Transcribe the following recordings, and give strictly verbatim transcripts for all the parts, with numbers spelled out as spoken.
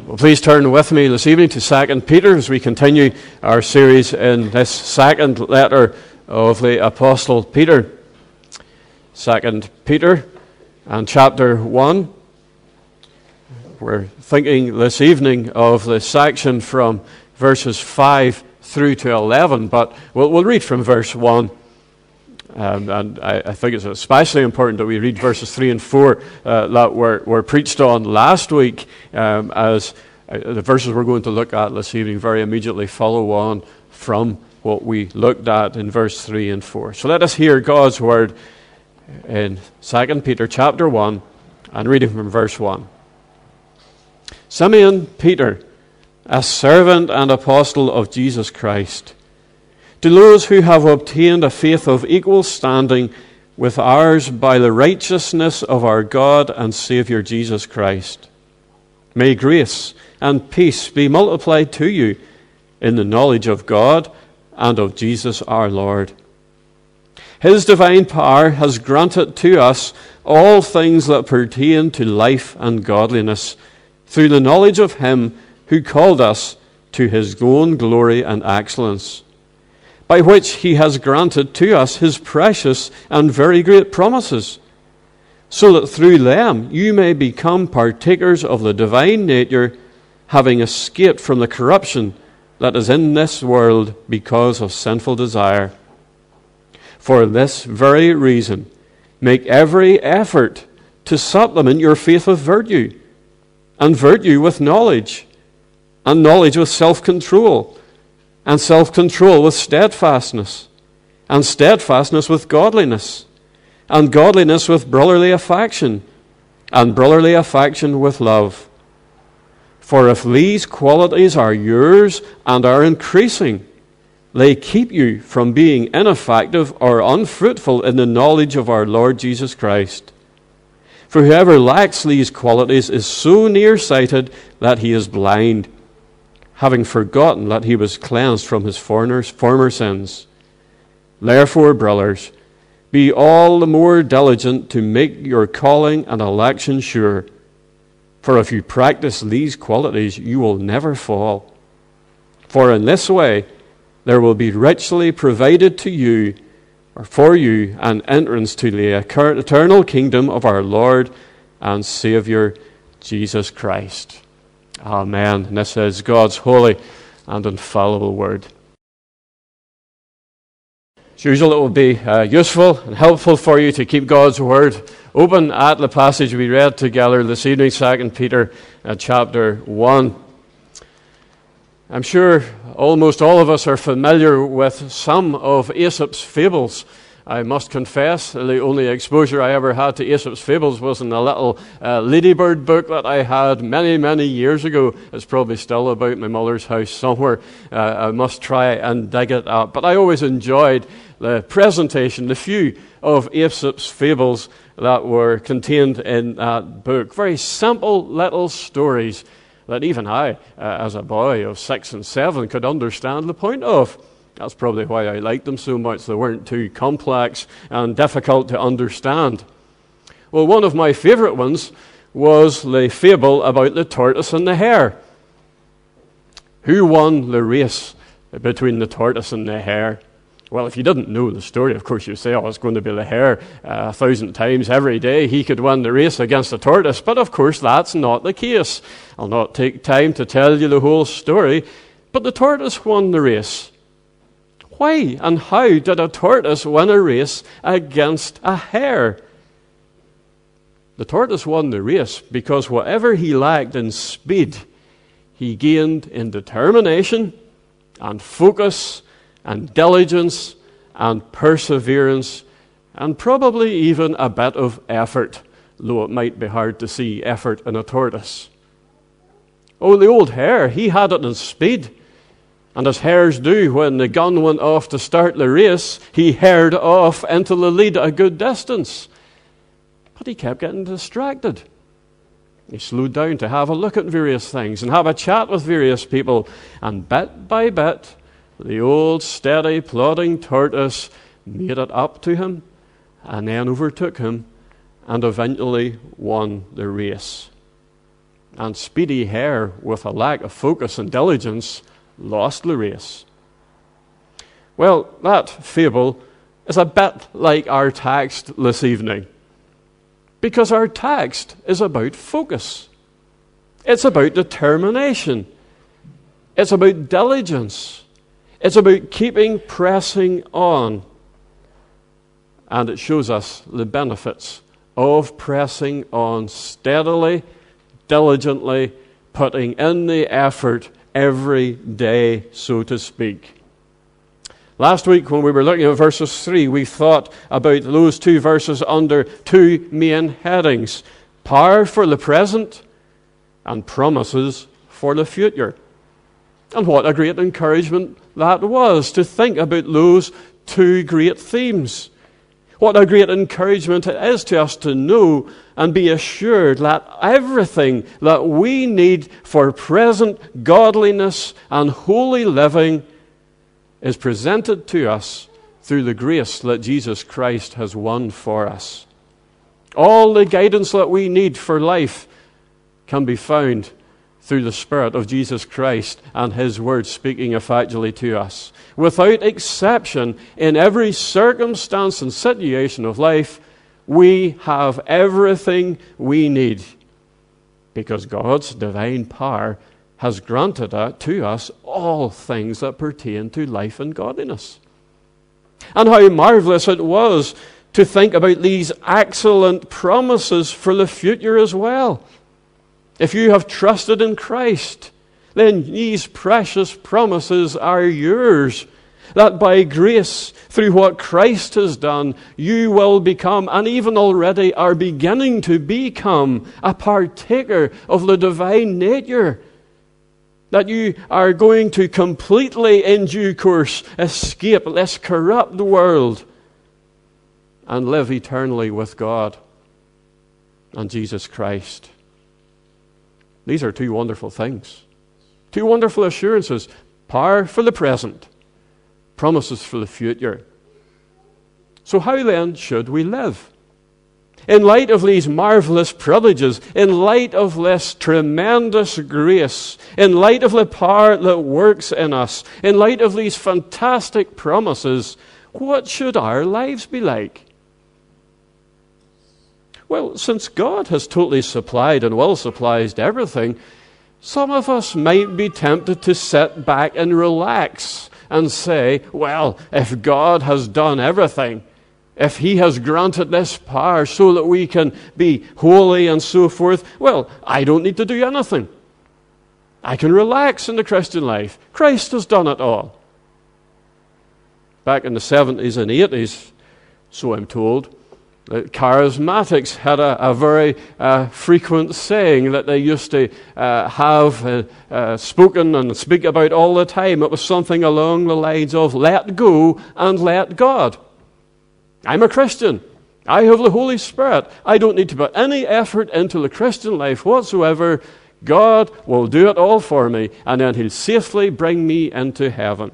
Well, please turn with me this evening to Second Peter as we continue our series in this second letter of the Apostle Peter. Second Peter and chapter one. We're thinking this evening of the section from verses five through to eleven, but we'll, we'll read from verse one. Um, and I, I think it's especially important that we read verses three and four uh, that were, were preached on last week, um, as uh, the verses we're going to look at this evening very immediately follow on from what we looked at in verse three and four. So let us hear God's word in Second Peter chapter one and reading from verse one. Simeon Peter, a servant and apostle of Jesus Christ, to those who have obtained a faith of equal standing with ours by the righteousness of our God and Saviour Jesus Christ, may grace and peace be multiplied to you in the knowledge of God and of Jesus our Lord. His divine power has granted to us all things that pertain to life and godliness through the knowledge of Him who called us to His own glory and excellence, by which He has granted to us His precious and very great promises, so that through them you may become partakers of the divine nature, having escaped from the corruption that is in this world because of sinful desire. For this very reason, make every effort to supplement your faith with virtue, and virtue with knowledge, and knowledge with self-control, and self-control with steadfastness, and steadfastness with godliness, and godliness with brotherly affection, and brotherly affection with love. For if these qualities are yours and are increasing, they keep you from being ineffective or unfruitful in the knowledge of our Lord Jesus Christ. For whoever lacks these qualities is so nearsighted that he is blind, having forgotten that he was cleansed from his former sins. Therefore, brothers, be all the more diligent to make your calling and election sure. For if you practice these qualities, you will never fall. For in this way, there will be richly provided to you, or for you, an entrance to the eternal kingdom of our Lord and Saviour, Jesus Christ. Amen. And this is God's holy and infallible word. As usual, it will be uh, useful and helpful for you to keep God's word open at the passage we read together this evening, Second Peter uh, chapter one. I'm sure almost all of us are familiar with some of Aesop's fables. I must confess, the only exposure I ever had to Aesop's fables was in a little uh, Ladybird book that I had many, many years ago. It's probably still about in my mother's house somewhere. Uh, I must try and dig it up. But I always enjoyed the presentation, the few of Aesop's fables that were contained in that book. Very simple little stories that even I, uh, as a boy of six and seven, could understand the point of. That's probably why I liked them so much. They weren't too complex and difficult to understand. Well, one of my favorite ones was the fable about the tortoise and the hare. Who won the race between the tortoise and the hare? Well, if you didn't know the story, of course you'd say, oh, it's going to be the hare uh, a thousand times every day. He could win the race against the tortoise. But of course, that's not the case. I'll not take time to tell you the whole story. But the tortoise won the race. Why and how did a tortoise win a race against a hare? The tortoise won the race because whatever he lacked in speed, he gained in determination and focus and diligence and perseverance and probably even a bit of effort, though it might be hard to see effort in a tortoise. Oh, the old hare, he had it in speed. And as hares do, when the gun went off to start the race, he hared off into the lead a good distance. But he kept getting distracted. He slowed down to have a look at various things and have a chat with various people. And bit by bit, the old steady plodding tortoise made it up to him and then overtook him and eventually won the race. and speedy hare, with a lack of focus and diligence, lost the race. Well, that fable is a bit like our text this evening, because our text is about focus. It's about determination. It's about diligence. It's about keeping pressing on. And it shows us the benefits of pressing on steadily, diligently, putting in the effort every day, so to speak. Last week when we were looking at verses three, we thought about those two verses under two main headings: power for the present and promises for the future. And what a great encouragement that was, to think about those two great themes. What a great encouragement it is to us to know and be assured that everything that we need for present godliness and holy living is presented to us through the grace that Jesus Christ has won for us. All the guidance that we need for life can be found through the Spirit of Jesus Christ and His Word speaking effectually to us. Without exception, in every circumstance and situation of life, we have everything we need, because God's divine power has granted to us all things that pertain to life and godliness. And how marvelous it was to think about these excellent promises for the future as well. If you have trusted in Christ, then these precious promises are yours, that by grace, through what Christ has done, you will become, and even already are beginning to become, a partaker of the divine nature. That you are going to completely, in due course, escape this corrupt world and live eternally with God and Jesus Christ. These are two wonderful things. Two wonderful assurances. Power for the present. Promises for the future. So how then should we live? In light of these marvelous privileges, in light of this tremendous grace, in light of the power that works in us, in light of these fantastic promises, what should our lives be like? Well, since God has totally supplied and will supply everything, some of us might be tempted to sit back and relax and say, well, if God has done everything, if He has granted this power so that we can be holy and so forth, well, I don't need to do anything. I can relax in the Christian life. Christ has done it all. Back in the seventies and eighties, so I'm told, the charismatics had a, a very uh, frequent saying that they used to uh, have uh, uh, spoken and speak about all the time. It was something along the lines of, let go and let God. I'm a Christian. I have the Holy Spirit. I don't need to put any effort into the Christian life whatsoever. God will do it all for me, and then He'll safely bring me into heaven.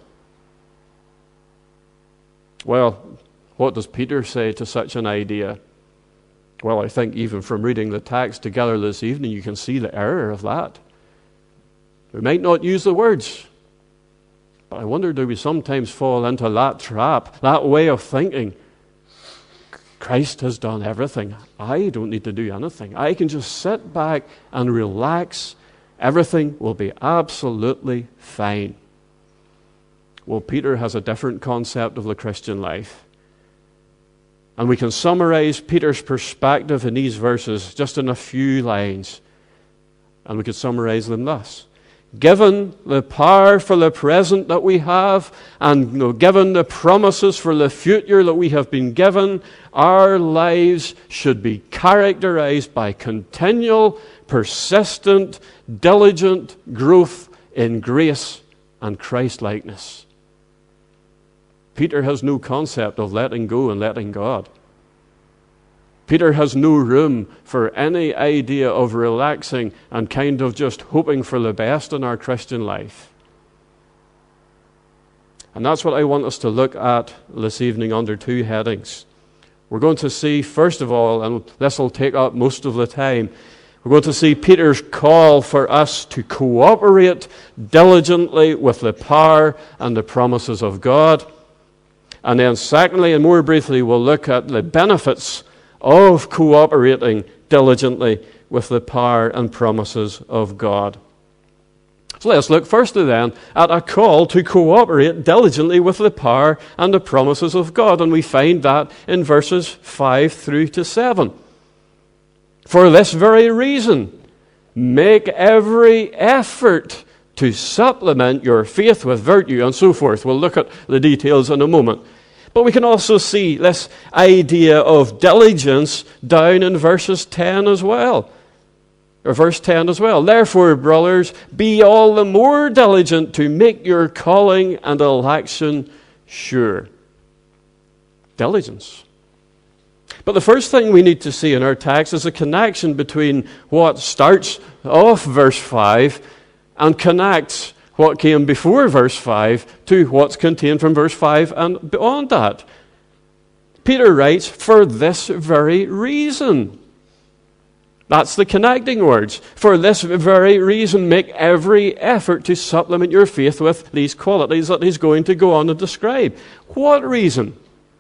Well, what does Peter say to such an idea? Well, I think even from reading the text together this evening, you can see the error of that. We might not use the words, but I wonder, do we sometimes fall into that trap, that way of thinking? Christ has done everything. I don't need to do anything. I can just sit back and relax. Everything will be absolutely fine. Well, Peter has a different concept of the Christian life. And we can summarize Peter's perspective in these verses just in a few lines. And we could summarize them thus. Given the power for the present that we have, and you know, given the promises for the future that we have been given, our lives should be characterized by continual, persistent, diligent growth in grace and Christ-likeness. Peter has no concept of letting go and letting God. Peter has no room for any idea of relaxing and kind of just hoping for the best in our Christian life. And that's what I want us to look at this evening under two headings. We're going to see, first of all, and this will take up most of the time, We're going to see Peter's call for us to cooperate diligently with the power and the promises of God. And then secondly, and more briefly, we'll look at the benefits of cooperating diligently with the power and promises of God. So let's look firstly then at a call to cooperate diligently with the power and the promises of God. And we find that in verses five through to seven. For this very reason, make every effort to supplement your faith with virtue, and so forth. We'll look at the details in a moment. But we can also see this idea of diligence down in verses ten as well. Or verse ten as well. Therefore, brothers, be all the more diligent to make your calling and election sure. Diligence. But the first thing we need to see in our text is a connection between what starts off verse five and connects what came before verse five to what's contained from verse five and beyond that. Peter writes, for this very reason. That's the connecting words. For this very reason, make every effort to supplement your faith with these qualities that he's going to go on to describe. What reason?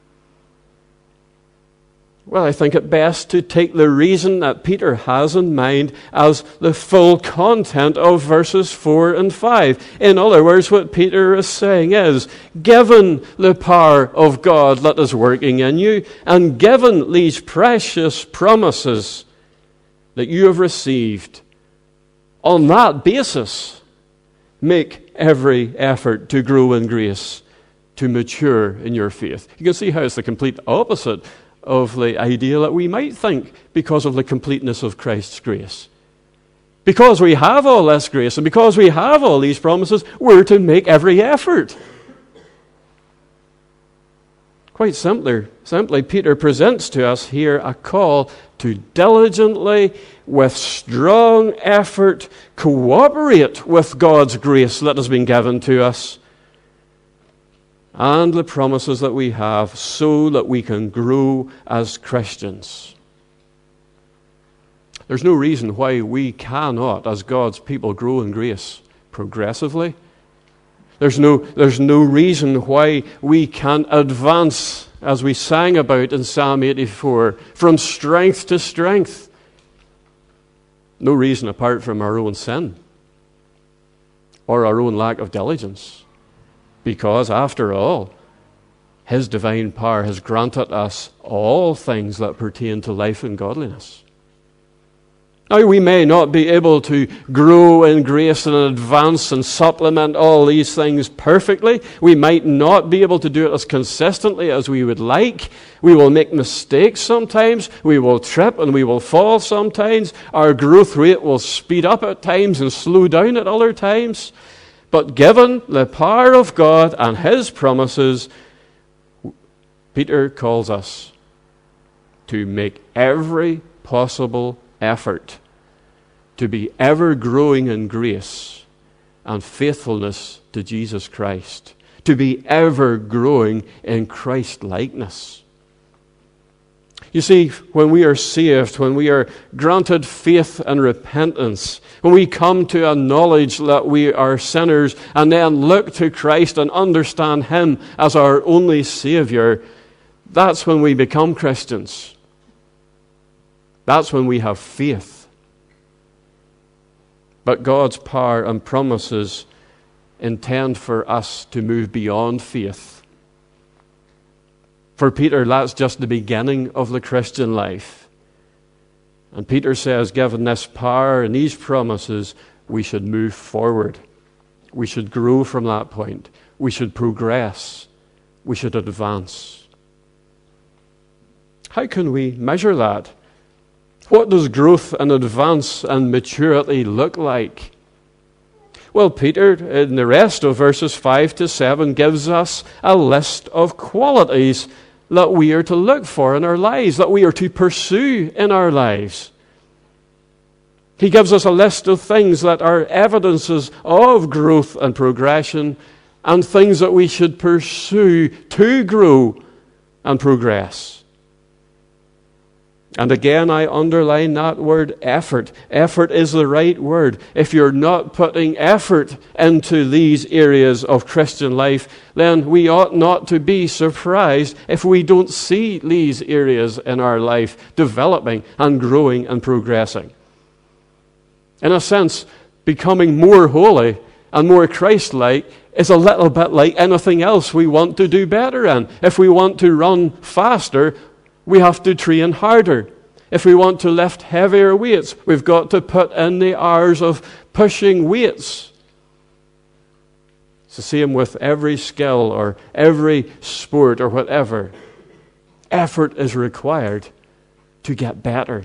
Well, I think it best to take the reason that Peter has in mind as the full content of verses four and five. In other words, what Peter is saying is, given the power of God that is working in you, and given these precious promises that you have received, on that basis, make every effort to grow in grace, to mature in your faith. You can see how it's the complete opposite of the idea that we might think because of the completeness of Christ's grace. Because we have all this grace and because we have all these promises, we're to make every effort. Quite simply, simply, Peter presents to us here a call to diligently, with strong effort, cooperate with God's grace that has been given to us and the promises that we have so that we can grow as Christians. There's no reason why we cannot, as God's people, grow in grace progressively. There's no, there's no reason why we can't advance, as we sang about in Psalm eighty-four, from strength to strength. No reason apart from our own sin or our own lack of diligence. Because, after all, His divine power has granted us all things that pertain to life and godliness. Now, we may not be able to grow in grace and advance and supplement all these things perfectly. We might not be able to do it as consistently as we would like. We will make mistakes sometimes. We will trip and we will fall sometimes. Our growth rate will speed up at times and slow down at other times. But given the power of God and His promises, Peter calls us to make every possible effort to be ever growing in grace and faithfulness to Jesus Christ, to be ever growing in Christ-likeness. You see, when we are saved, when we are granted faith and repentance, when we come to a knowledge that we are sinners and then look to Christ and understand Him as our only Savior, that's when we become Christians. That's when we have faith. But God's power and promises intend for us to move beyond faith. For Peter, that's just the beginning of the Christian life. And Peter says, given this power and these promises, we should move forward. We should grow from that point. We should progress. We should advance. How can we measure that? What does growth and advance and maturity look like? Well, Peter, in the rest of verses five to seven, gives us a list of qualities that we are to look for in our lives, that we are to pursue in our lives. He gives us a list of things that are evidences of growth and progression and things that we should pursue to grow and progress. And again, I underline that word effort. Effort is the right word. If you're not putting effort into these areas of Christian life, then we ought not to be surprised if we don't see these areas in our life developing and growing and progressing. In a sense, becoming more holy and more Christ-like is a little bit like anything else we want to do better in. If we want to run faster, we have to train harder. If we want to lift heavier weights, we've got to put in the hours of pushing weights. It's the same with every skill or every sport or whatever. Effort is required to get better.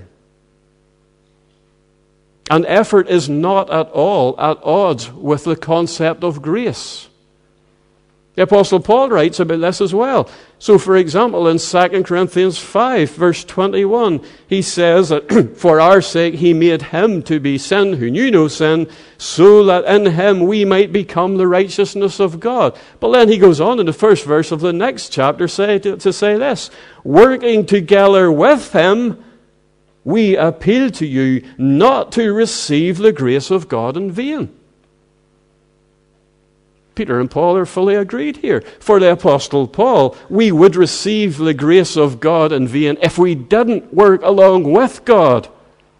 And effort is not at all at odds with the concept of grace. The Apostle Paul writes about this as well. So, for example, in Second Corinthians five, verse twenty-one, he says that for our sake he made him to be sin who knew no sin, so that in him we might become the righteousness of God. But then he goes on in the first verse of the next chapter say, to, to say this, working together with him, we appeal to you not to receive the grace of God in vain. Peter and Paul are fully agreed here. For the Apostle Paul, we would receive the grace of God in vain if we didn't work along with God.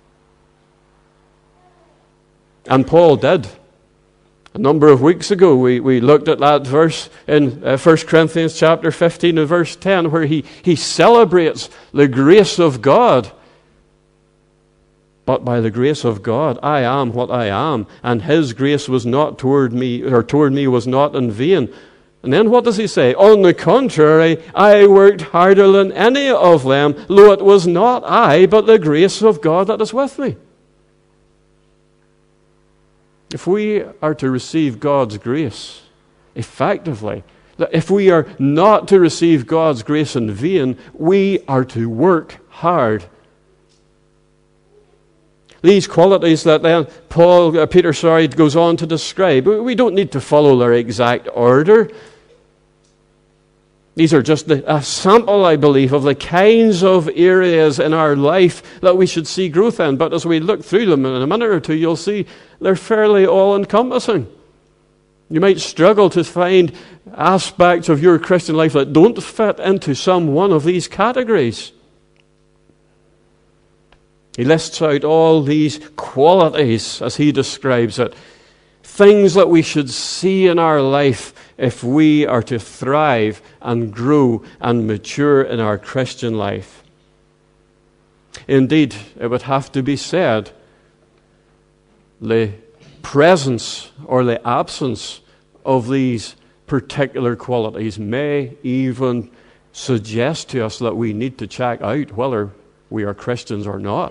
And Paul did. A number of weeks ago, we, we looked at that verse in uh, First Corinthians chapter fifteen and verse ten, where he, he celebrates the grace of God. But by the grace of God, I am what I am, and his grace was not toward me, or toward me was not in vain. And then what does he say? On the contrary, I worked harder than any of them, though it was not I, but the grace of God that is with me. If we are to receive God's grace effectively, if we are not to receive God's grace in vain, we are to work hard. These qualities that then Paul, uh, Peter, sorry, goes on to describe, we don't need to follow their exact order. These are just the, a sample, I believe, of the kinds of areas in our life that we should see growth in. But as we look through them in a minute or two, you'll see they're fairly all-encompassing. You might struggle to find aspects of your Christian life that don't fit into some one of these categories. He lists out all these qualities, as he describes it, things that we should see in our life if we are to thrive and grow and mature in our Christian life. Indeed, it would have to be said, the presence or the absence of these particular qualities may even suggest to us that we need to check out whether we are Christians or not.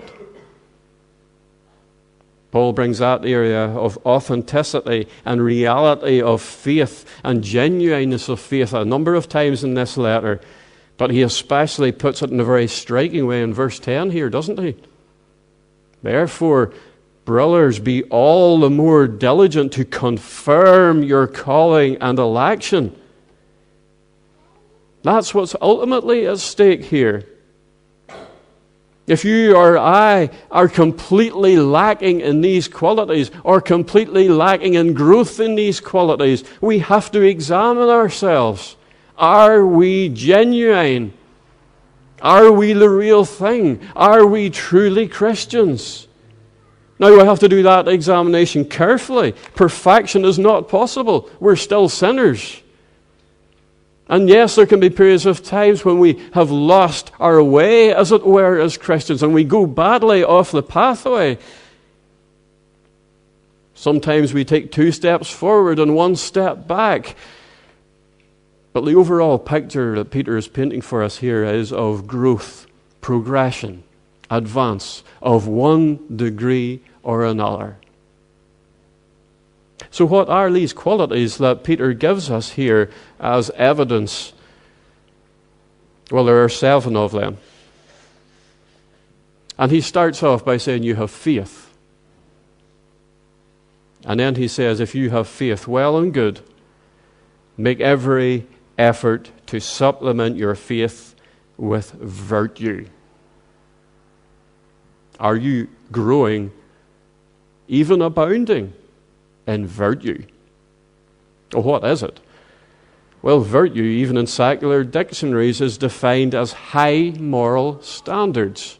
Paul brings that area of authenticity and reality of faith and genuineness of faith a number of times in this letter, but he especially puts it in a very striking way in verse ten here, doesn't he? Therefore, brothers, be all the more diligent to confirm your calling and election. That's what's ultimately at stake here. If you or I are completely lacking in these qualities or completely lacking in growth in these qualities, we have to examine ourselves. Are we genuine? Are we the real thing? Are we truly Christians? Now we have to do that examination carefully. Perfection is not possible. We're still sinners. And yes, there can be periods of times when we have lost our way, as it were, as Christians, and we go badly off the pathway. Sometimes we take two steps forward and one step back. But the overall picture that Peter is painting for us here is of growth, progression, advance of one degree or another. So what are these qualities that Peter gives us here as evidence? Well, there are seven of them. And he starts off by saying you have faith. And then he says, if you have faith, well and good, make every effort to supplement your faith with virtue. Are you growing, even abounding, in virtue? Well, what is it? Well, virtue, even in secular dictionaries, is defined as high moral standards.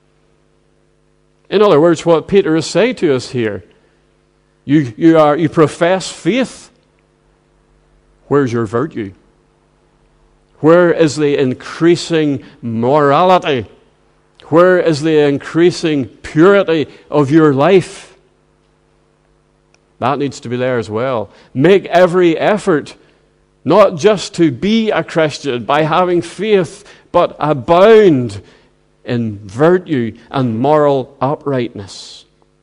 In other words, what Peter is saying to us here, you, you, are, you profess faith. Where's your virtue? Where is the increasing morality? Where is the increasing purity of your life? That needs to be there as well. Make every effort, not just to be a Christian by having faith, but abound in virtue and moral uprightness.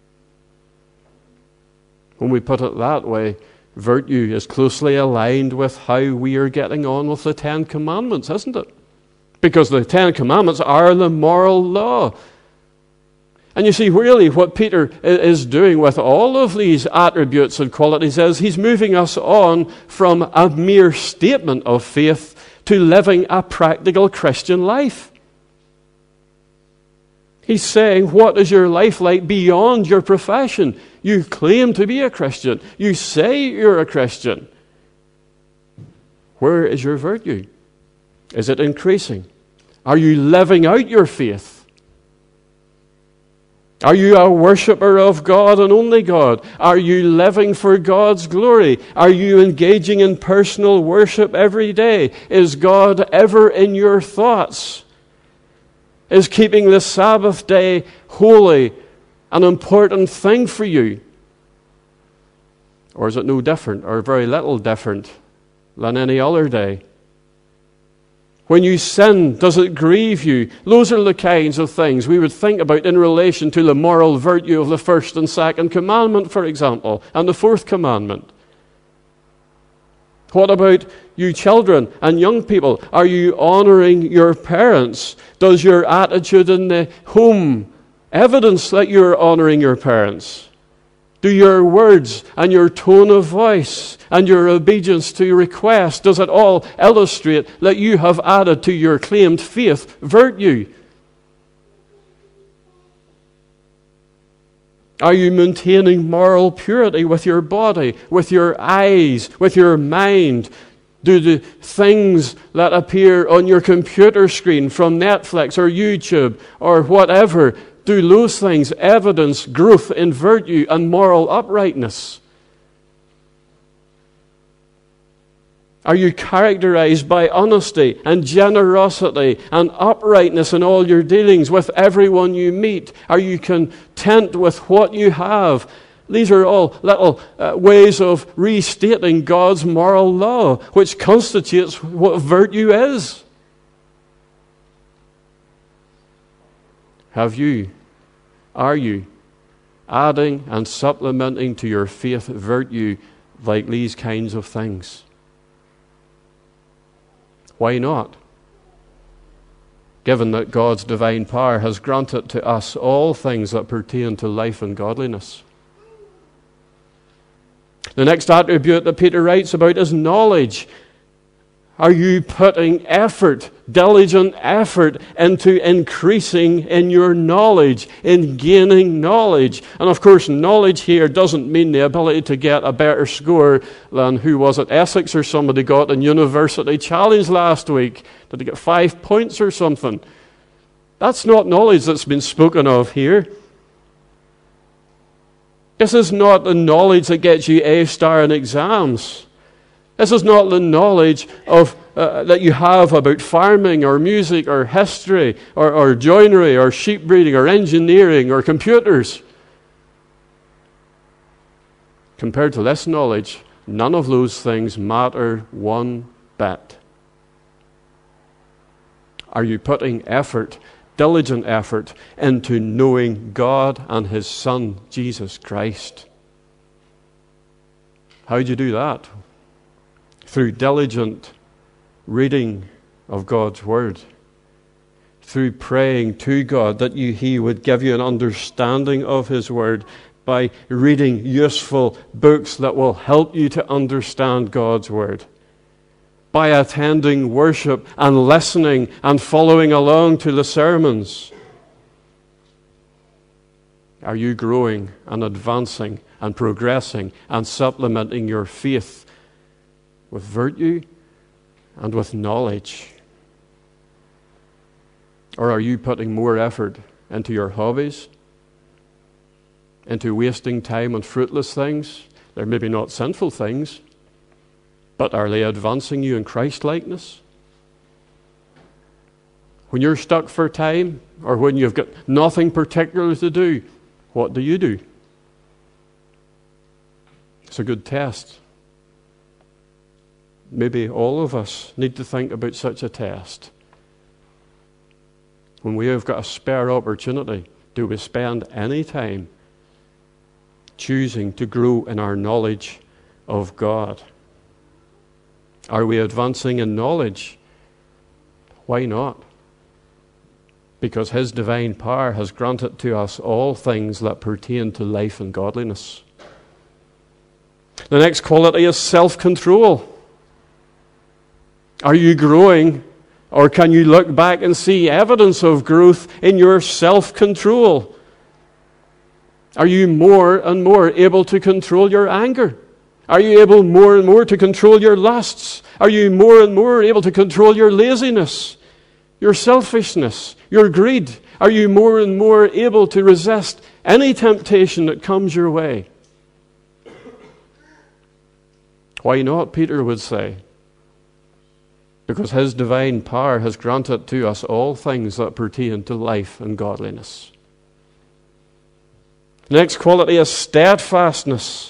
When we put it that way, virtue is closely aligned with how we are getting on with the Ten Commandments, isn't it? Because the Ten Commandments are the moral law. And you see, really, what Peter is doing with all of these attributes and qualities is he's moving us on from a mere statement of faith to living a practical Christian life. He's saying, what is your life like beyond your profession? You claim to be a Christian. You say you're a Christian. Where is your virtue? Is it increasing? Are you living out your faith? Are you a worshipper of God and only God? Are you living for God's glory? Are you engaging in personal worship every day? Is God ever in your thoughts? Is keeping the Sabbath day holy an important thing for you? Or is it no different, or very little different than any other day? When you sin, does it grieve you? Those are the kinds of things we would think about in relation to the moral virtue of the first and second commandment, for example, and the fourth commandment. What about you children and young people? Are you honoring your parents? Does your attitude in the home evidence that you're honoring your parents? Do your words and your tone of voice and your obedience to request, does it all illustrate that you have added to your claimed faith virtue? Are you maintaining moral purity with your body, with your eyes, with your mind? Do the things that appear on your computer screen from Netflix or YouTube or whatever, do those things evidence growth in virtue and moral uprightness? Are you characterized by honesty and generosity and uprightness in all your dealings with everyone you meet? Are you content with what you have? These are all little uh, ways of restating God's moral law, which constitutes what virtue is. Have you, are you adding and supplementing to your faith virtue like these kinds of things? Why not? Given that God's divine power has granted to us all things that pertain to life and godliness. The next attribute that Peter writes about is knowledge. Are you putting effort, diligent effort, into increasing in your knowledge, in gaining knowledge? And of course, knowledge here doesn't mean the ability to get a better score than, who was it, Essex or somebody got in University Challenge last week. Did they get five points or something? That's not knowledge that's been spoken of here. This is not the knowledge that gets you A star in exams. This is not the knowledge of uh, that you have about farming or music or history or, or joinery or sheep breeding or engineering or computers. Compared to this knowledge, none of those things matter one bit. Are you putting effort, diligent effort, into knowing God and His Son, Jesus Christ? How do you do that? Through diligent reading of God's Word. Through praying to God that you, He would give you an understanding of His Word by reading useful books that will help you to understand God's Word. By attending worship and listening and following along to the sermons. Are you growing and advancing and progressing and supplementing your faith with virtue and with knowledge? Or are you putting more effort into your hobbies, into wasting time on fruitless things? They're maybe not sinful things, but are they advancing you in Christ-likeness? When you're stuck for time, or when you've got nothing particular to do, what do you do? It's a good test. Maybe all of us need to think about such a test. When we have got a spare opportunity, do we spend any time choosing to grow in our knowledge of God? Are we advancing in knowledge? Why not? Because His divine power has granted to us all things that pertain to life and godliness. The next quality is self-control. Are you growing, or can you look back and see evidence of growth in your self-control? Are you more and more able to control your anger? Are you able more and more to control your lusts? Are you more and more able to control your laziness, your selfishness, your greed? Are you more and more able to resist any temptation that comes your way? Why not, Peter would say? Because His divine power has granted to us all things that pertain to life and godliness. The next quality is steadfastness.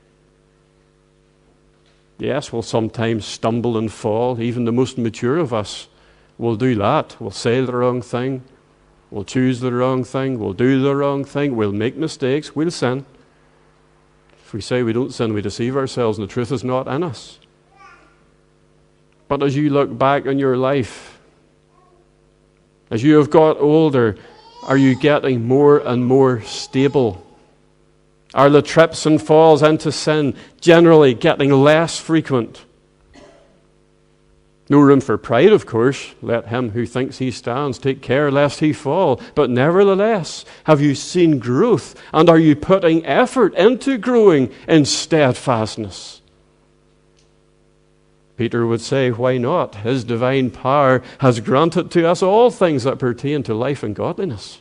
Yes, we'll sometimes stumble and fall. Even the most mature of us will do that. We'll say the wrong thing. We'll choose the wrong thing. We'll do the wrong thing. We'll make mistakes. We'll sin. If we say we don't sin, we deceive ourselves, and the truth is not in us. But as you look back on your life, as you have got older, are you getting more and more stable? Are the trips and falls into sin generally getting less frequent? No room for pride, of course. Let him who thinks he stands take care lest he fall. But nevertheless, have you seen growth? And are you putting effort into growing in steadfastness? Peter would say, why not? His divine power has granted to us all things that pertain to life and godliness.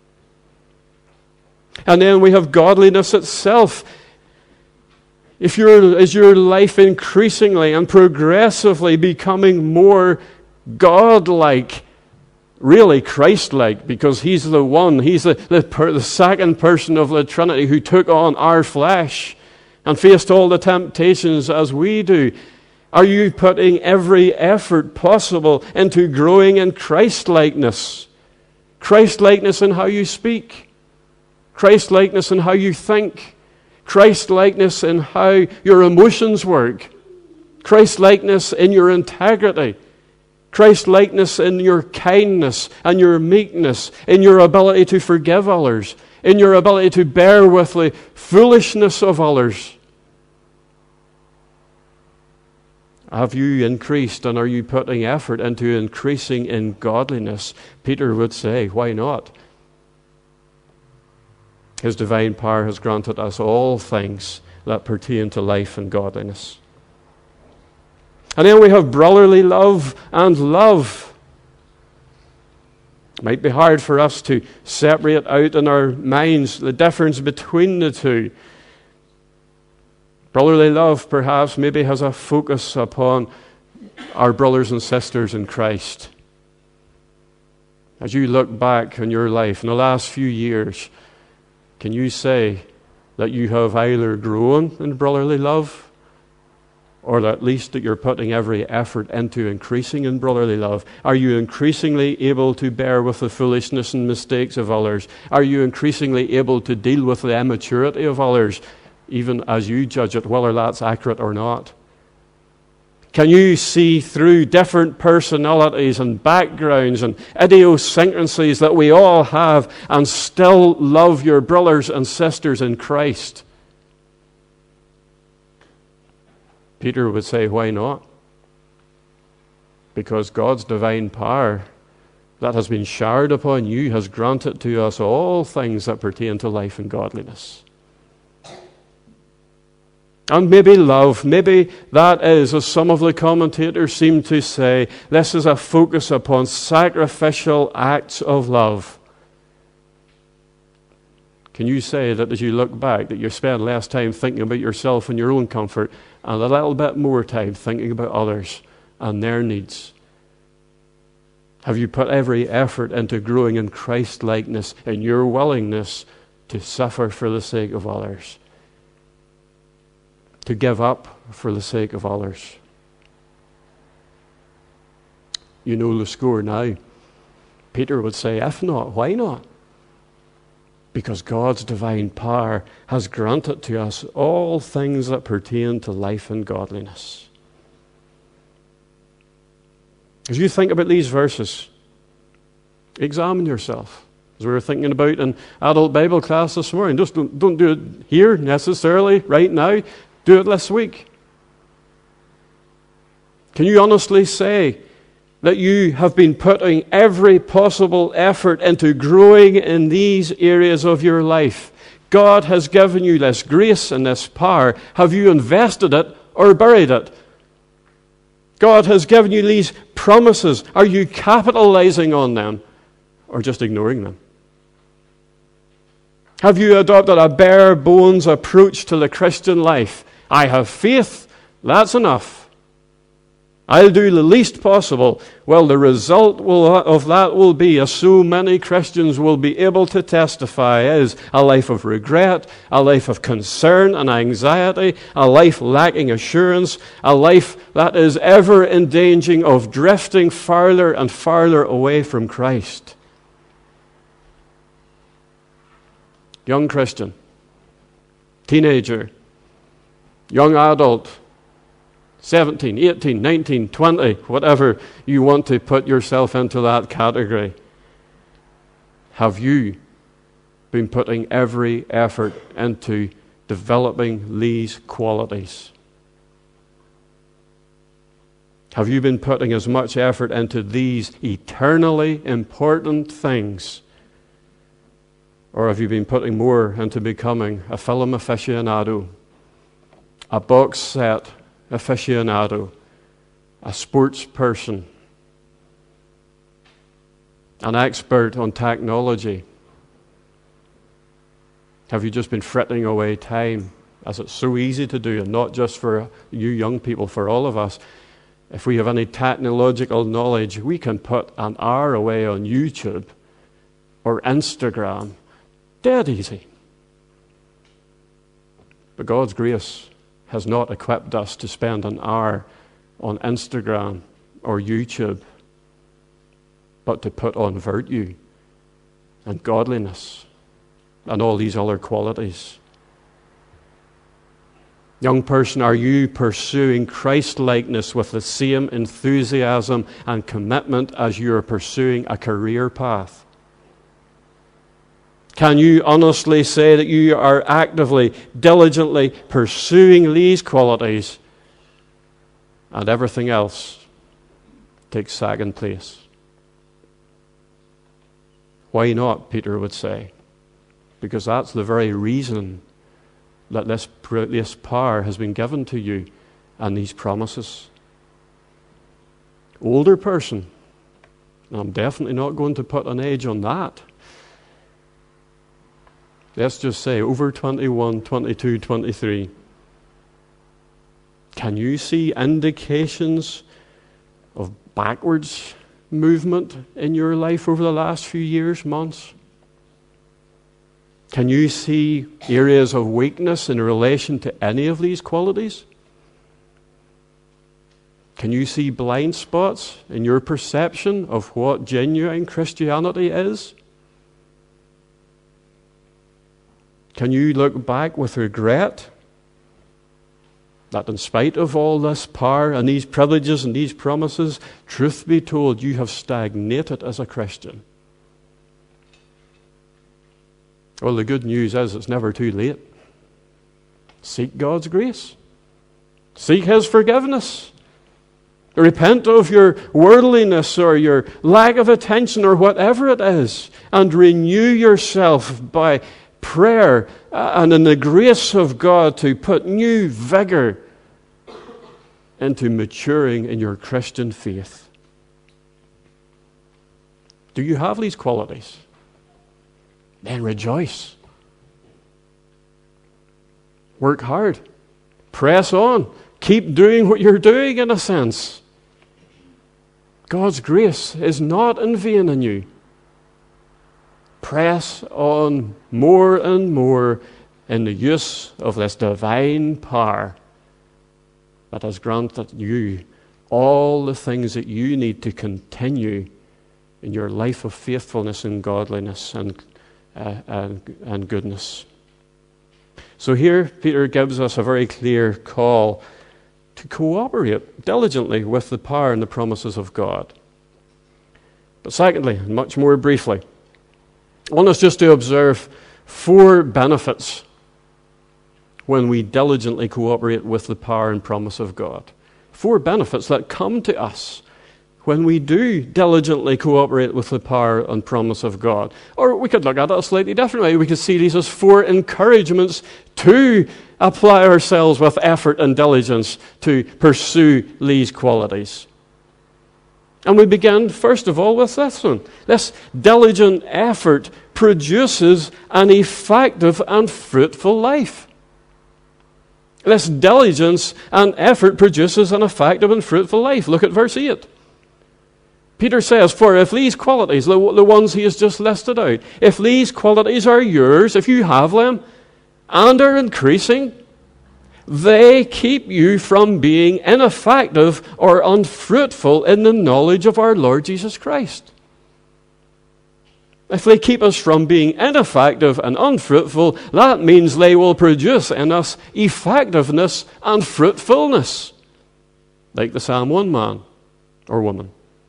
And then we have godliness itself. If you're, is your life increasingly and progressively becoming more God-like, really Christ-like, because He's the one, He's the, the, per, the second person of the Trinity who took on our flesh and faced all the temptations as we do. Are you putting every effort possible into growing in Christ-likeness? Christ-likeness in how you speak. Christ-likeness in how you think. Christ-likeness in how your emotions work. Christ-likeness in your integrity. Christ-likeness in your kindness and your meekness, in your ability to forgive others, in your ability to bear with the foolishness of others. Have you increased, and are you putting effort into increasing in godliness? Peter would say, why not? His divine power has granted us all things that pertain to life and godliness. And then we have brotherly love and love. It might be hard for us to separate out in our minds the difference between the two. Brotherly love, perhaps, maybe has a focus upon our brothers and sisters in Christ. As you look back on your life in the last few years, can you say that you have either grown in brotherly love, or at least that you're putting every effort into increasing in brotherly love? Are you increasingly able to bear with the foolishness and mistakes of others? Are you increasingly able to deal with the immaturity of others, even as you judge it, whether that's accurate or not? Can you see through different personalities and backgrounds and idiosyncrasies that we all have and still love your brothers and sisters in Christ? Peter would say, why not? Because God's divine power that has been showered upon you has granted to us all things that pertain to life and godliness. And maybe love, maybe that is, as some of the commentators seem to say, this is a focus upon sacrificial acts of love. Can you say that as you look back, that you spend less time thinking about yourself and your own comfort and a little bit more time thinking about others and their needs? Have you put every effort into growing in Christ-likeness in your willingness to suffer for the sake of others? To give up for the sake of others? You know the score now. Peter would say, if not, why not? Because God's divine power has granted to us all things that pertain to life and godliness. As you think about these verses, examine yourself. As we were thinking about in adult Bible class this morning, just don't, don't do it here necessarily, right now. Do it this week. Can you honestly say that you have been putting every possible effort into growing in these areas of your life? God has given you this grace and this power. Have you invested it or buried it? God has given you these promises. Are you capitalizing on them or just ignoring them? Have you adopted a bare bones approach to the Christian life? I have faith, that's enough. I'll do the least possible. Well, the result will, of that will be, as so many Christians will be able to testify, is a life of regret, a life of concern and anxiety, a life lacking assurance, a life that is ever in danger of drifting farther and farther away from Christ. Young Christian, teenager, young adult, seventeen, eighteen, nineteen, twenty, whatever you want to put yourself into that category. Have you been putting every effort into developing these qualities? Have you been putting as much effort into these eternally important things? Or have you been putting more into becoming a film aficionado, a box set aficionado, a sports person, an expert on technology? Have you just been fritting away time, as it's so easy to do, and not just for you young people, for all of us? If we have any technological knowledge, we can put an hour away on YouTube or Instagram. Dead easy. But God's grace has not equipped us to spend an hour on Instagram or YouTube, but to put on virtue and godliness and all these other qualities. Young person, are you pursuing Christ-likeness with the same enthusiasm and commitment as you are pursuing a career path? Can you honestly say that you are actively, diligently pursuing these qualities and everything else takes second place? Why not, Peter would say? Because that's the very reason that this, this power has been given to you and these promises. Older person, and I'm definitely not going to put an age on that. Let's just say over twenty-one, twenty-two, twenty-three. Can you see indications of backwards movement in your life over the last few years, months? Can you see areas of weakness in relation to any of these qualities? Can you see blind spots in your perception of what genuine Christianity is? Can you look back with regret that in spite of all this power and these privileges and these promises, truth be told, you have stagnated as a Christian? Well, the good news is it's never too late. Seek God's grace. Seek His forgiveness. Repent of your worldliness or your lack of attention or whatever it is, and renew yourself by prayer and in the grace of God to put new vigor into maturing in your Christian faith. Do you have these qualities? Then rejoice. Work hard. Press on. Keep doing what you're doing, in a sense. God's grace is not in vain in you. Press on more and more in the use of this divine power that has granted you all the things that you need to continue in your life of faithfulness and godliness and, uh, and, and goodness. So here Peter gives us a very clear call to cooperate diligently with the power and the promises of God. But secondly, and much more briefly, I want us just to observe four benefits when we diligently cooperate with the power and promise of God. Four benefits that come to us when we do diligently cooperate with the power and promise of God. Or we could look at it a slightly different way. We could see these as four encouragements to apply ourselves with effort and diligence to pursue these qualities. And we begin, first of all, with this one. This diligent effort produces an effective and fruitful life. This diligence and effort produces an effective and fruitful life. Look at verse eight. Peter says, for if these qualities, the, the ones he has just listed out, if these qualities are yours, if you have them, and are increasing, they keep you from being ineffective or unfruitful in the knowledge of our Lord Jesus Christ. If they keep us from being ineffective and unfruitful, that means they will produce in us effectiveness and fruitfulness, like the Psalm one man or woman.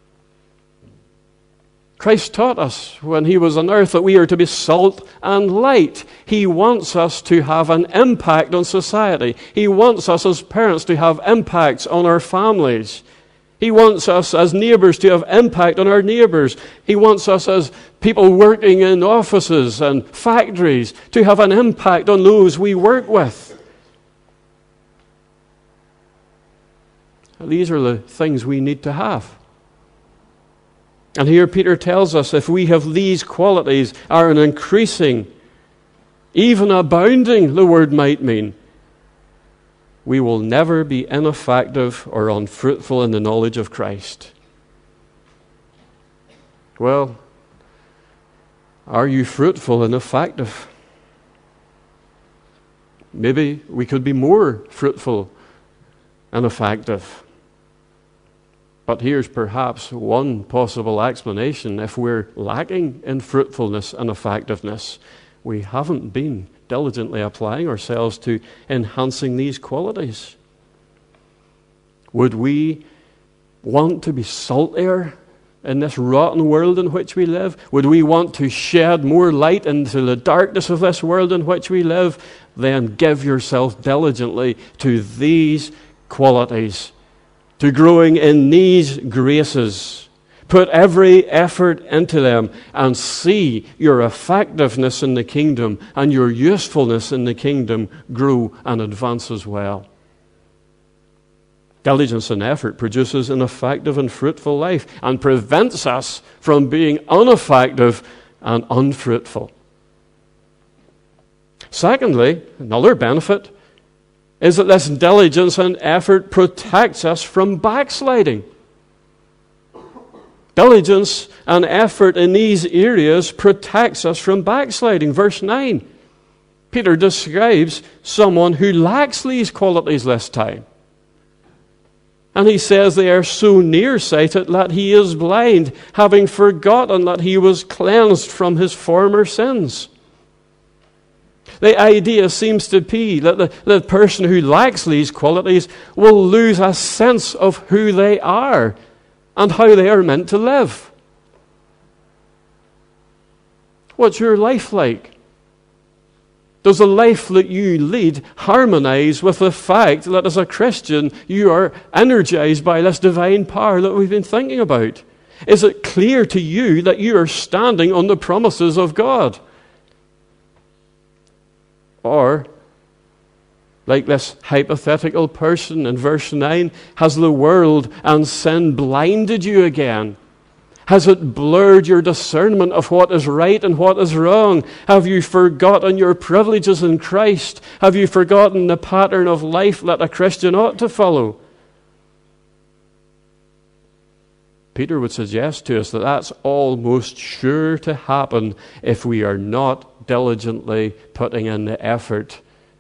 Christ taught us when he was on earth that we are to be salt and light. He wants us to have an impact on society. He wants us as parents to have impacts on our families. He wants us as neighbours to have impact on our neighbours. He wants us as people working in offices and factories to have an impact on those we work with. These are the things we need to have. And here Peter tells us if we have these qualities, are an increasing, even abounding, the word might mean, we will never be ineffective or unfruitful in the knowledge of Christ. Well, are you fruitful and effective? Maybe we could be more fruitful and effective. But here's perhaps one possible explanation. If we're lacking in fruitfulness and effectiveness, we haven't been diligently applying ourselves to enhancing these qualities. Would we want to be saltier in this rotten world in which we live? Would we want to shed more light into the darkness of this world in which we live? Then give yourself diligently to these qualities, to growing in these graces. Put every effort into them and see your effectiveness in the kingdom and your usefulness in the kingdom grow and advance as well. Diligence and effort produces an effective and fruitful life and prevents us from being ineffective and unfruitful. Secondly, another benefit is that this diligence and effort protects us from backsliding. Diligence and effort in these areas protects us from backsliding. Verse nine, Peter describes someone who lacks these qualities this time. And he says they are so nearsighted that he is blind, having forgotten that he was cleansed from his former sins. The idea seems to be that the, the person who lacks these qualities will lose a sense of who they are and how they are meant to live. What's your life like? Does the life that you lead harmonize with the fact that as a Christian you are energized by this divine power that we've been thinking about? Is it clear to you that you are standing on the promises of God? Or, like this hypothetical person in verse nine, has the world and sin blinded you again? Has it blurred your discernment of what is right and what is wrong? Have you forgotten your privileges in Christ? Have you forgotten the pattern of life that a Christian ought to follow? Peter would suggest to us that that's almost sure to happen if we are not diligently putting in the effort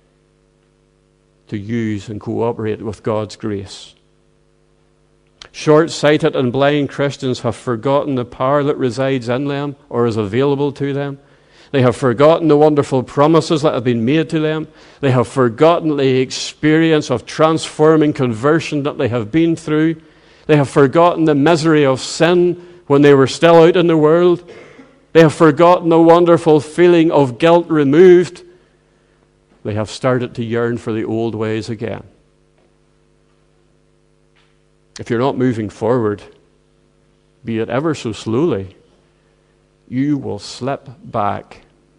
to use and cooperate with God's grace. Short-sighted and blind Christians have forgotten the power that resides in them or is available to them. They have forgotten the wonderful promises that have been made to them. They have forgotten the experience of transforming conversion that they have been through. They have forgotten the misery of sin when they were still out in the world. They have forgotten the wonderful feeling of guilt removed. They have started to yearn for the old ways again. If you're not moving forward, be it ever so slowly, you will slip back.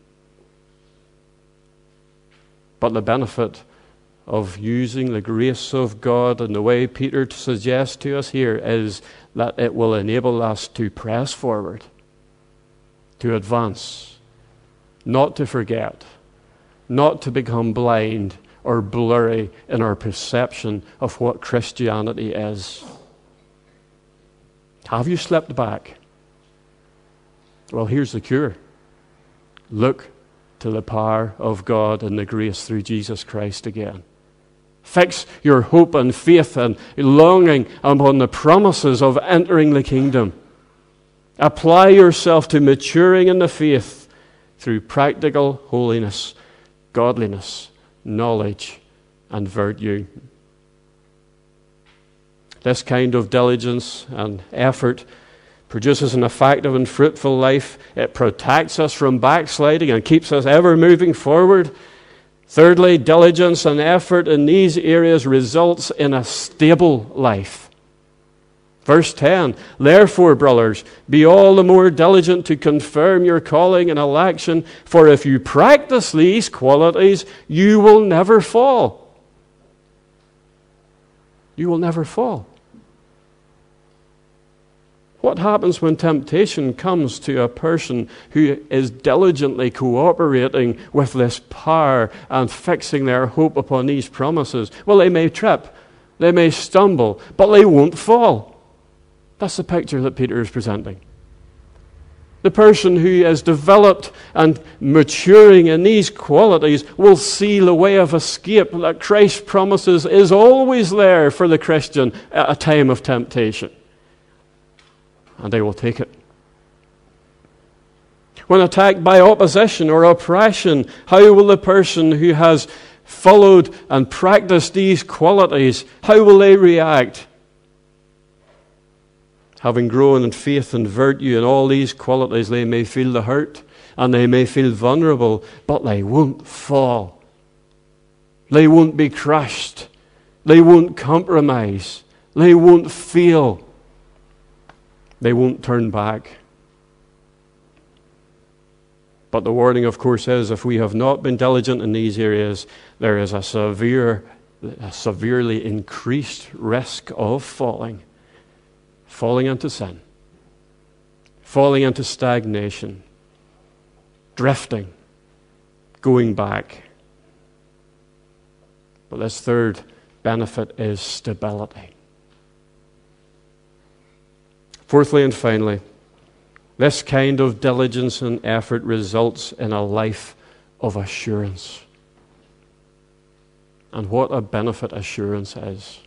But the benefit of using the grace of God in the way Peter suggests to us here is that it will enable us to press forward, to advance, not to forget, not to become blind or blurry in our perception of what Christianity is. Have you slipped back? Well, here's the cure. Look to the power of God and the grace through Jesus Christ again. Fix your hope and faith and longing upon the promises of entering the kingdom. Apply yourself to maturing in the faith through practical holiness, godliness, knowledge, and virtue. This kind of diligence and effort produces an effective and fruitful life. It protects us from backsliding and keeps us ever moving forward. Thirdly, diligence and effort in these areas results in a stable life. Verse ten, therefore, brothers, be all the more diligent to confirm your calling and election, for if you practice these qualities, you will never fall. You will never fall. What happens when temptation comes to a person who is diligently cooperating with this power and fixing their hope upon these promises? Well, they may trip, they may stumble, but they won't fall. That's the picture that Peter is presenting. The person who is developed and maturing in these qualities will see the way of escape that Christ promises is always there for the Christian at a time of temptation. And they will take it. When attacked by opposition or oppression, how will the person who has followed and practiced these qualities, how will they react? Having grown in faith and virtue and all these qualities, they may feel the hurt and they may feel vulnerable, but they won't fall. They won't be crushed. They won't compromise. They won't fail. They won't turn back. But the warning, of course, is if we have not been diligent in these areas, there is a severe, a severely increased risk of falling. Falling into sin. Falling into stagnation. Drifting. Going back. But this third benefit is stability. Fourthly and finally, this kind of diligence and effort results in a life of assurance. And what a benefit assurance is.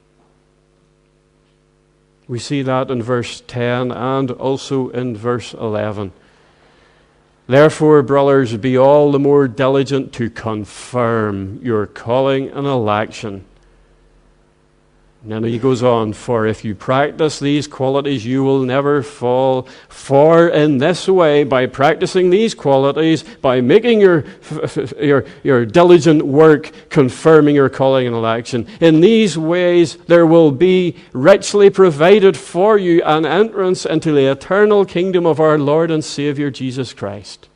We see that in verse ten and also in verse eleven. Therefore, brothers, be all the more diligent to confirm your calling and election. And then he goes on, for if you practice these qualities, you will never fall. For in this way, by practicing these qualities, by making your, your, your diligent work, confirming your calling and election, in these ways there will be richly provided for you an entrance into the eternal kingdom of our Lord and Savior Jesus Christ.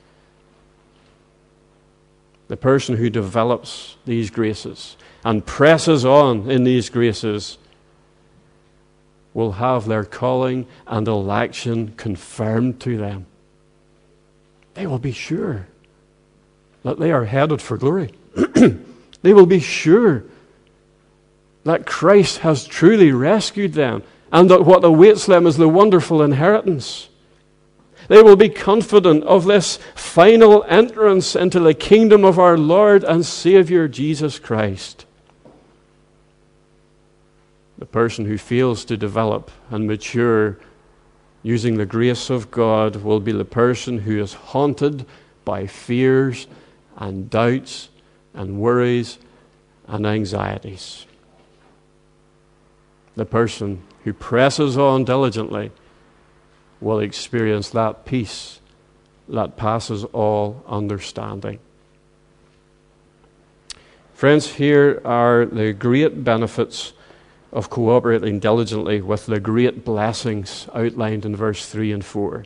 The person who develops these graces and presses on in these graces will have their calling and election confirmed to them. They will be sure that they are headed for glory. They will be sure that Christ has truly rescued them and that what awaits them is the wonderful inheritance. They will be confident of this final entrance into the kingdom of our Lord and Savior Jesus Christ. The person who fails to develop and mature using the grace of God will be the person who is haunted by fears and doubts and worries and anxieties. The person who presses on diligently will experience that peace that passes all understanding. Friends, here are the great benefits of cooperating diligently with the great blessings outlined in verse three and four.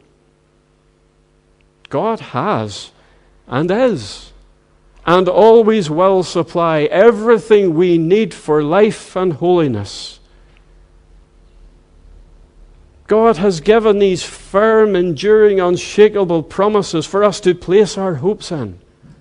God has and is and always will supply everything we need for life and holiness. God has given these firm, enduring, unshakable promises for us to place our hopes in.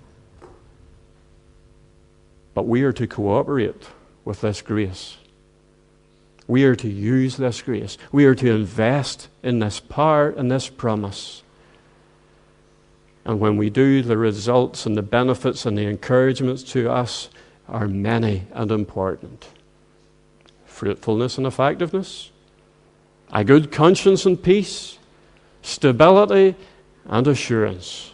But we are to cooperate with this grace. We are to use this grace. We are to invest in this power and this promise. And when we do, the results and the benefits and the encouragements to us are many and important. Fruitfulness and effectiveness, a good conscience and peace, stability and assurance.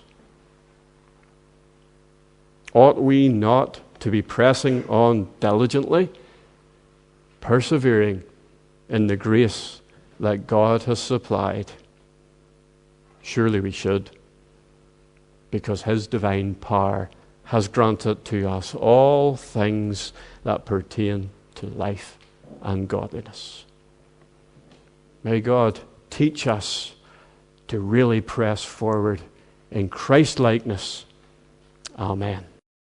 Ought we not to be pressing on diligently, persevering in the grace that God has supplied? Surely we should, because His divine power has granted to us all things that pertain to life and godliness. May God teach us to really press forward in Christ-likeness. Amen.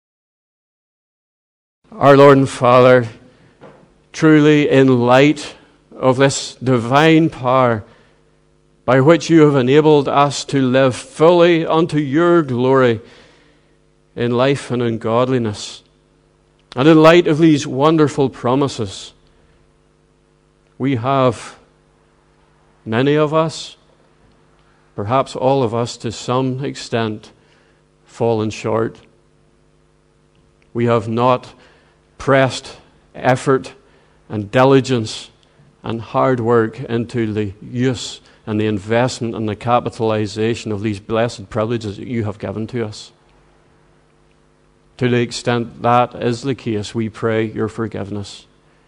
Our Lord and Father, truly in light of this divine power by which you have enabled us to live fully unto your glory in life and in godliness, and in light of these wonderful promises, we have, many of us, perhaps all of us to some extent, fallen short. We have not pressed effort and diligence and hard work into the use and the investment and the capitalization of these blessed privileges that you have given to us. To the extent that is the case, we pray your forgiveness.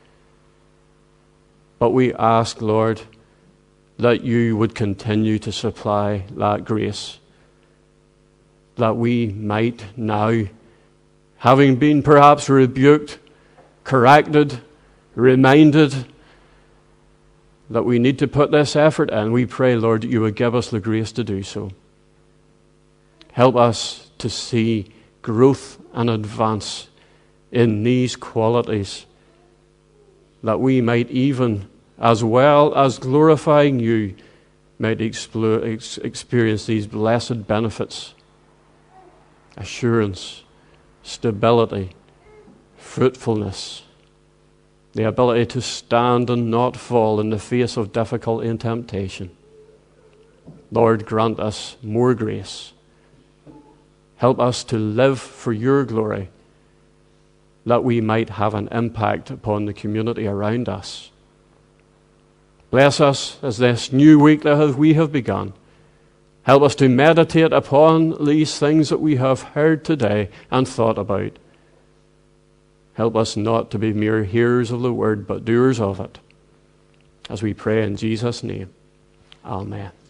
But we ask, Lord, that you would continue to supply that grace, that we might now, having been perhaps rebuked, corrected, reminded that we need to put this effort in, we pray, Lord, that you would give us the grace to do so. Help us to see growth and advance in these qualities, that we might even, as well as glorifying you, might explore, ex- experience these blessed benefits: assurance, stability, fruitfulness, the ability to stand and not fall in the face of difficulty and temptation. Lord, grant us more grace. Help us to live for your glory, that we might have an impact upon the community around us. Bless us as this new week that we have begun. Help us to meditate upon these things that we have heard today and thought about. Help us not to be mere hearers of the word, but doers of it. As we pray in Jesus' name. Amen.